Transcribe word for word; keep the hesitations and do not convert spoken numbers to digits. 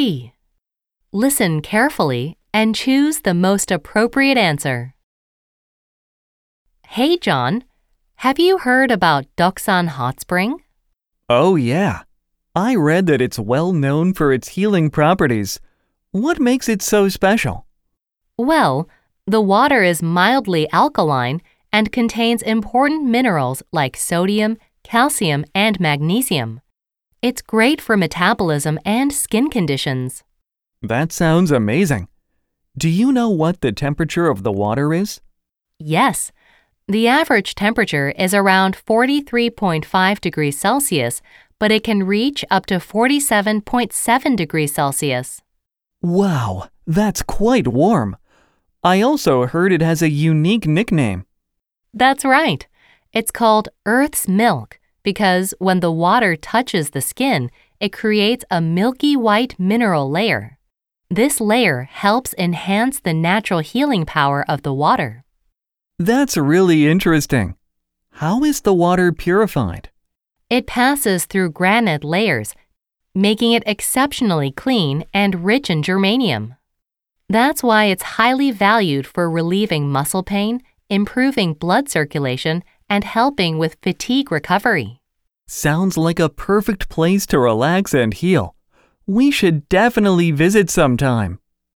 D. Listen carefully and choose the most appropriate answer. Hey, John, have you heard about Doksan Hot Spring? Oh, yeah. I read that it's well known for its healing properties. What makes it so special? Well, the water is mildly alkaline and contains important minerals like sodium, calcium, and magnesium. It's great for metabolism and skin conditions. That sounds amazing. Do you know what the temperature of the water is? Yes, the average temperature is around forty-three point five degrees Celsius, but it can reach up to forty-seven point seven degrees Celsius. Wow, that's quite warm. I also heard it has a unique nickname. That's right. It's called Earth's milk because when the water touches the skin, it creates a milky white mineral layer. This layer helps enhance the natural healing power of the water. That's really interesting. How is the water purified? It passes through granite layers, making it exceptionally clean and rich in germanium. That's why it's highly valued for relieving muscle pain, improving blood circulation, and helping with fatigue recovery. Sounds like a perfect place to relax and heal. We should definitely visit sometime.